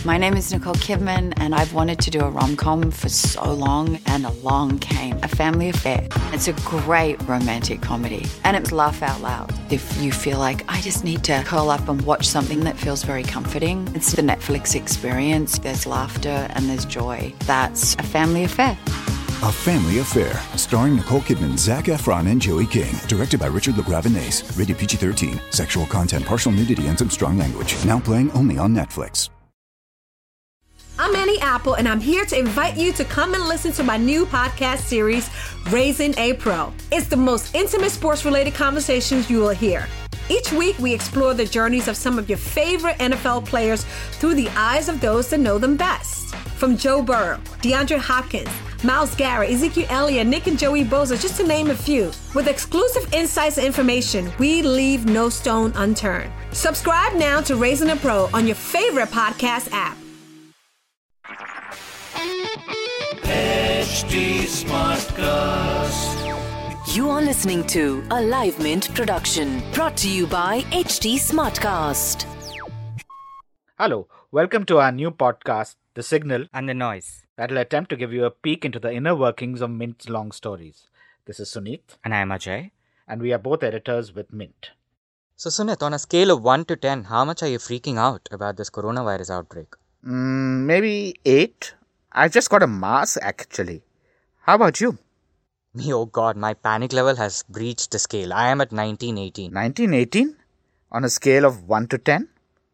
My name is Nicole Kidman, and I've wanted to do a rom-com for so long, and along came A Family Affair. It's a great romantic comedy, and it's laugh out loud. If you feel like, I just need to curl up and watch something that feels very comforting, it's the Netflix experience. There's laughter and there's joy. That's A Family Affair. A Family Affair, starring Nicole Kidman, Zac Efron, and Joey King. Directed by Richard LaGravenese. Rated PG-13. Sexual content, partial nudity, and some strong language. Now playing only on Netflix. I'm Annie Apple, and I'm here to invite you to come and listen to my new podcast series, Raising a Pro. It's the most intimate sports-related conversations you will hear. Each week, we explore the journeys of some of your favorite NFL players through the eyes of those that know them best. From Joe Burrow, DeAndre Hopkins, Myles Garrett, Ezekiel Elliott, Nick and Joey Bosa, just to name a few. With exclusive insights and information, we leave no stone unturned. Subscribe now to Raising a Pro on your favorite podcast app. HD Smartcast. You are listening to a Live Mint production brought to you by HD Smartcast. Hello, welcome to our new podcast, The Signal and the Noise, that'll attempt to give you a peek into the inner workings of Mint's long stories. This is Suneet. And I am Ajay. And we are both editors with Mint. So Suneet, on a scale of 1 to 10, how much are you freaking out about this coronavirus outbreak? Maybe 8. I just got a mask, actually. How about you? Me, oh god, my panic level has breached the scale. I am at 1918. 1918? On a scale of 1 to 10?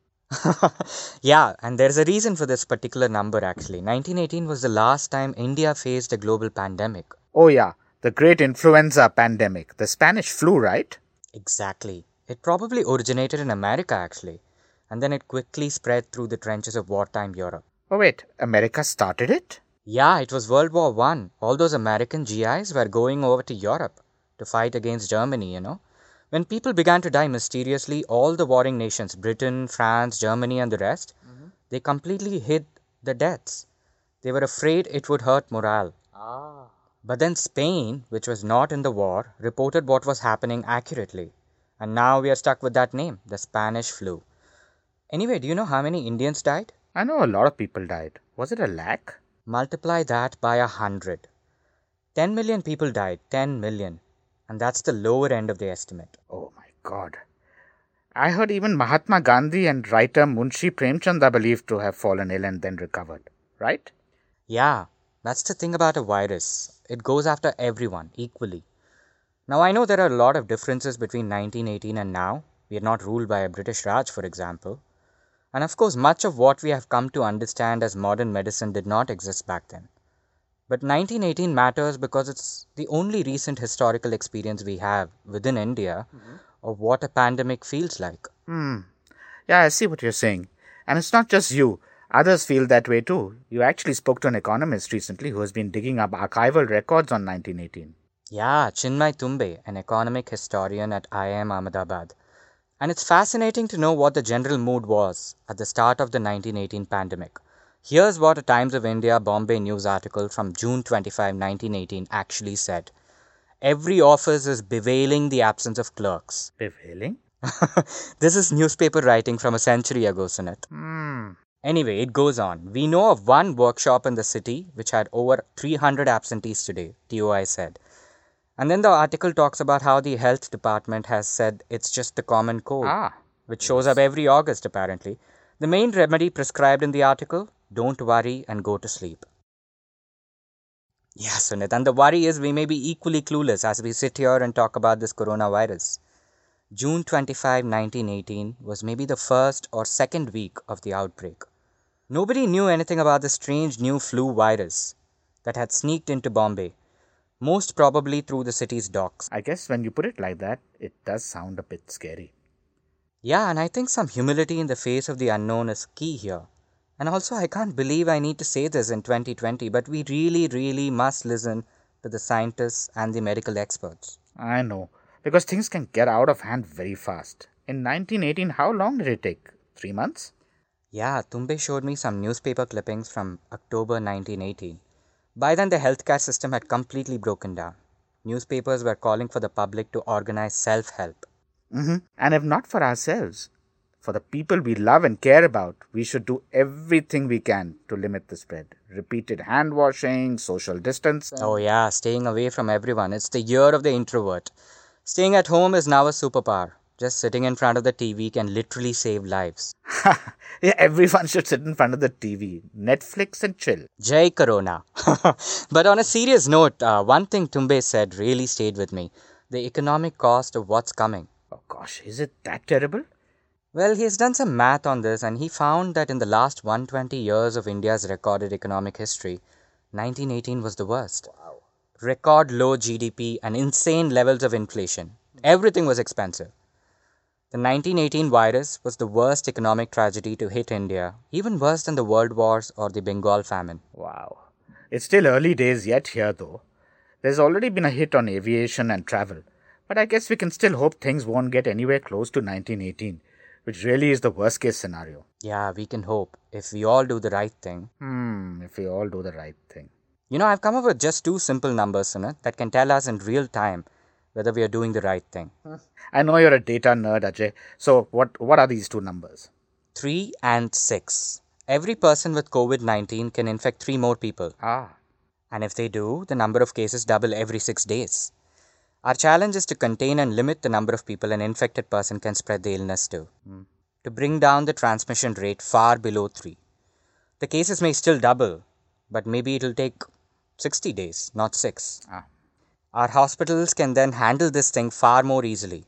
Yeah, and there's a reason for this particular number actually. 1918 was the last time India faced a global pandemic. Oh yeah, the great influenza pandemic. The Spanish flu, right? Exactly. It probably originated in America actually. And then it quickly spread through the trenches of wartime Europe. Oh wait, America started it? Yeah, it was World War I. All those American GIs were going over to Europe to fight against Germany, you know. When people began to die mysteriously, all the warring nations, Britain, France, Germany and the rest, they completely hid the deaths. They were afraid it would hurt morale. But then Spain, which was not in the war, reported what was happening accurately. And now we are stuck with that name, the Spanish flu. Anyway, do you know how many Indians died? I know a lot of people died. Was it 1 lakh? Multiply that by 100. 10 million people died. 10 million. And that's the lower end of the estimate. Oh my god. I heard even Mahatma Gandhi and writer Munshi Premchand are believed to have fallen ill and then recovered. Right? Yeah, that's the thing about a virus. It goes after everyone equally. Now I know there are a lot of differences between 1918 and now. We are not ruled by a British Raj, for example. And of course, much of what we have come to understand as modern medicine did not exist back then. But 1918 matters because it's the only recent historical experience we have within India of what a pandemic feels like. Yeah, I see what you're saying. And it's not just you. Others feel that way too. You actually spoke to an economist recently who has been digging up archival records on 1918. Yeah, Chinmay Tumbe, an economic historian at IIM Ahmedabad. And it's fascinating to know what the general mood was at the start of the 1918 pandemic. Here's what a Times of India Bombay news article from June 25, 1918 actually said. Every office is bewailing the absence of clerks. Bewailing? This is newspaper writing from a century ago, Suneet. Anyway, it goes on. We know of one workshop in the city which had over 300 absentees today, TOI said. And then the article talks about how the health department has said it's just the common cold, which shows up every August apparently. The main remedy prescribed in the article, don't worry and go to sleep. Yeah, Sunit, and the worry is we may be equally clueless as we sit here and talk about this coronavirus. June 25, 1918 was maybe the first or second week of the outbreak. Nobody knew anything about the strange new flu virus that had sneaked into Bombay. Most probably through the city's docks. I guess when you put it like that, it does sound a bit scary. Yeah, and I think some humility in the face of the unknown is key here. And also, I can't believe I need to say this in 2020, but we really must listen to the scientists and the medical experts. I know, because things can get out of hand very fast. In 1918, how long did it take? 3 months? Yeah, Tumbe showed me some newspaper clippings from October 1918. By then, the healthcare system had completely broken down. Newspapers were calling for the public to organize self-help. And if not for ourselves, For the people we love and care about, we should do everything we can to limit the spread. Repeated hand washing, social distancing. Oh yeah, staying away from everyone. It's the year of the introvert. Staying at home is now a superpower. Just sitting in front of the TV can literally save lives. Yeah, everyone should sit in front of the TV, Netflix and chill. Jai Corona. But on a serious note, one thing Tumbe said really stayed with me. The economic cost of what's coming. Oh gosh, is it that terrible? Well, he has done some math on this and he found that in the last 120 years of India's recorded economic history, 1918 was the worst. Wow. Record low GDP and insane levels of inflation. Everything was expensive. The 1918 virus was the worst economic tragedy to hit India, even worse than the World Wars or the Bengal famine. Wow. It's still early days yet here though. There's already been a hit on aviation and travel, but I guess we can still hope things won't get anywhere close to 1918. Which really is the worst case scenario. Yeah, we can hope, if we all do the right thing. If we all do the right thing. You know, I've come up with just 2 simple numbers, Sunat, that can tell us in real time whether we are doing the right thing. I know you're a data nerd, Ajay. So, what are these 2 numbers? 3 and 6. Every person with COVID-19 can infect 3 more people. And if they do, the number of cases double every 6 days. Our challenge is to contain and limit the number of people an infected person can spread the illness to. To bring down the transmission rate far below 3. The cases may still double, but maybe it'll take 60 days, not 6. Our hospitals can then handle this thing far more easily.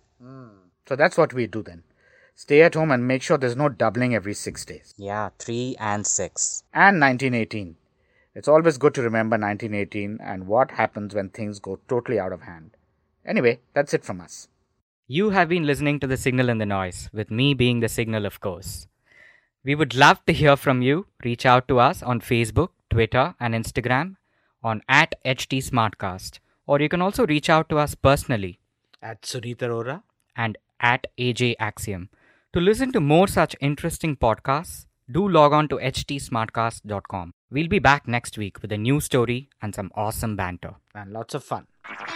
So that's what we do then. Stay at home and make sure there's no doubling every 6 days. Yeah, 3 and 6. And 1918. It's always good to remember 1918 and what happens when things go totally out of hand. Anyway, that's it from us. You have been listening to The Signal and the Noise, with me being The Signal, of course. We would love to hear from you. Reach out to us on Facebook, Twitter and Instagram on @HTSmartcast. Or you can also reach out to us personally At Sunita Arora and at AJ Axiom. To listen to more such interesting podcasts, do log on to htsmartcast.com. We'll be back next week with a new story and some awesome banter. And lots of fun.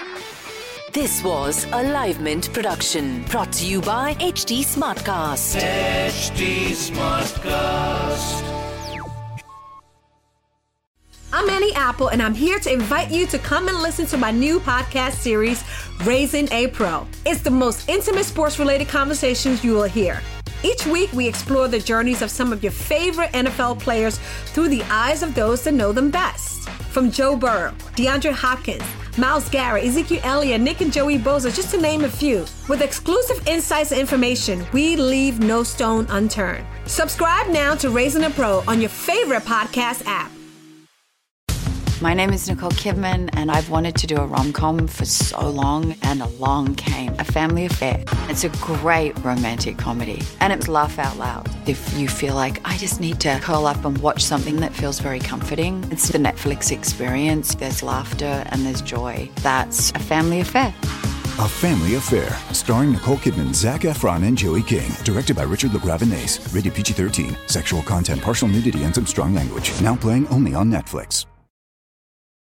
This was a Live Mint production brought to you by HT Smartcast. HT Smartcast. I'm Annie Apple, and I'm here to invite you to come and listen to my new podcast series, Raising a Pro. It's the most intimate sports-related conversations you will hear. Each week, we explore the journeys of some of your favorite NFL players through the eyes of those that know them best. From Joe Burrow, DeAndre Hopkins, Myles Garrett, Ezekiel Elliott, Nick and Joey Bosa, just to name a few. With exclusive insights and information, we leave no stone unturned. Subscribe now to Raising a Pro on your favorite podcast app. My name is Nicole Kidman, and I've wanted to do a rom-com for so long, and along came A Family Affair. It's a great romantic comedy, and it's laugh out loud. If you feel like, I just need to curl up and watch something that feels very comforting, it's the Netflix experience. There's laughter and there's joy. That's A Family Affair. A Family Affair, starring Nicole Kidman, Zac Efron, and Joey King. Directed by Richard LaGravenese. Rated PG-13. Sexual content, partial nudity, and some strong language. Now playing only on Netflix.